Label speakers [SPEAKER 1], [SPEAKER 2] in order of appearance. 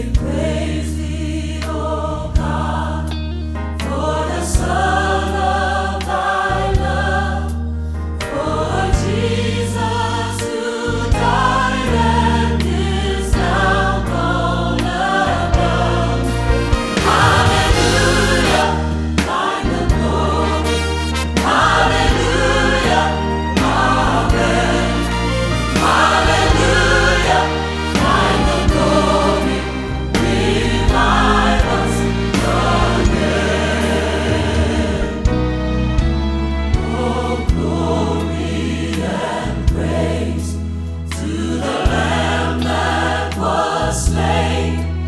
[SPEAKER 1] praise thee, O God, for the Son of thy love, for Jesus who died and is now gone above. Hallelujah, thine the glory. Hallelujah, amen. Hallelujah, thine the glory. Revive us again. Oh, glory and praise to the Lamb that was slain.